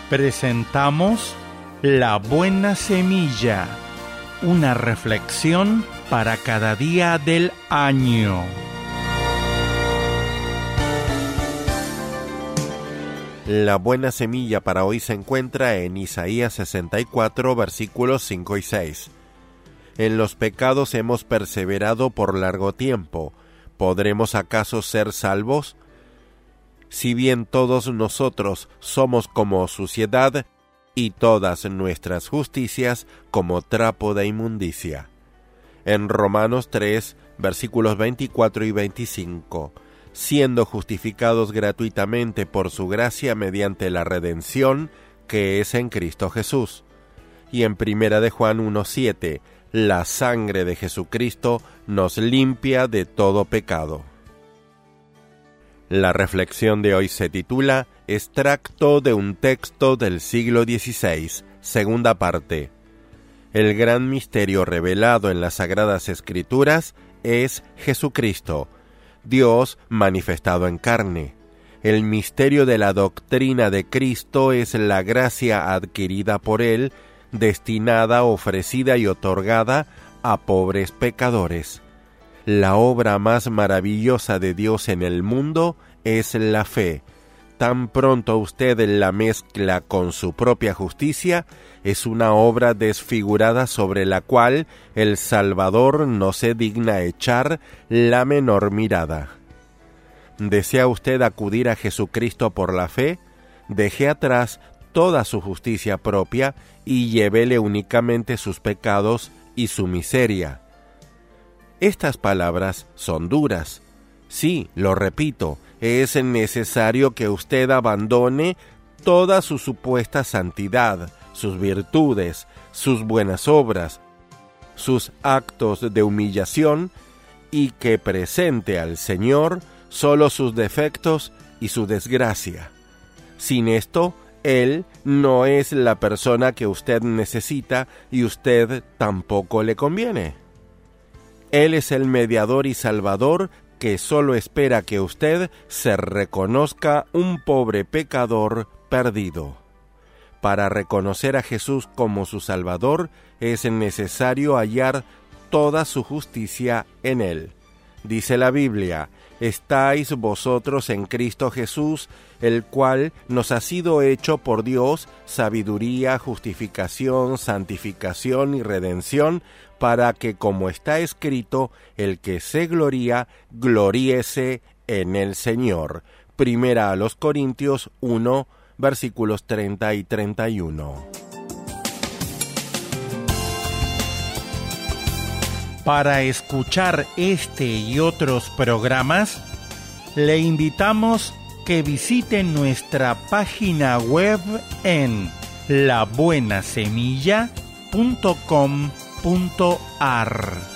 presentamos La Buena Semilla, una reflexión para cada día del año. La buena semilla para hoy se encuentra en Isaías 64, versículos 5 y 6. En los pecados hemos perseverado por largo tiempo. ¿Podremos acaso ser salvos? Si bien todos nosotros somos como suciedad, y todas nuestras justicias como trapo de inmundicia. En Romanos 3, versículos 24 y 25, siendo justificados gratuitamente por su gracia mediante la redención que es en Cristo Jesús. Y en Primera de Juan 1:7, la sangre de Jesucristo nos limpia de todo pecado. La reflexión de hoy se titula Extracto de un texto del siglo XVI, segunda parte. El gran misterio revelado en las Sagradas Escrituras es Jesucristo, Dios manifestado en carne. El misterio de la doctrina de Cristo es la gracia adquirida por Él, destinada, ofrecida y otorgada a pobres pecadores. La obra más maravillosa de Dios en el mundo es la fe. Tan pronto usted la mezcla con su propia justicia, es una obra desfigurada sobre la cual el Salvador no se digna echar la menor mirada. ¿Desea usted acudir a Jesucristo por la fe? Deje atrás toda su justicia propia y llévele únicamente sus pecados y su miseria. Estas palabras son duras. Sí, lo repito, es necesario que usted abandone toda su supuesta santidad, sus virtudes, sus buenas obras, sus actos de humillación, y que presente al Señor solo sus defectos y su desgracia. Sin esto, Él no es la persona que usted necesita y usted tampoco le conviene. Él es el mediador y salvador que solo espera que usted se reconozca un pobre pecador perdido. Para reconocer a Jesús como su Salvador es necesario hallar toda su justicia en Él. Dice la Biblia: estáis vosotros en Cristo Jesús, el cual nos ha sido hecho por Dios sabiduría, justificación, santificación y redención, para que, como está escrito, el que se gloría, gloríese en el Señor. Primera a los Corintios 1, versículos 30 y 31. Para escuchar este y otros programas, le invitamos que visite nuestra página web en labuenasemilla.com.ar.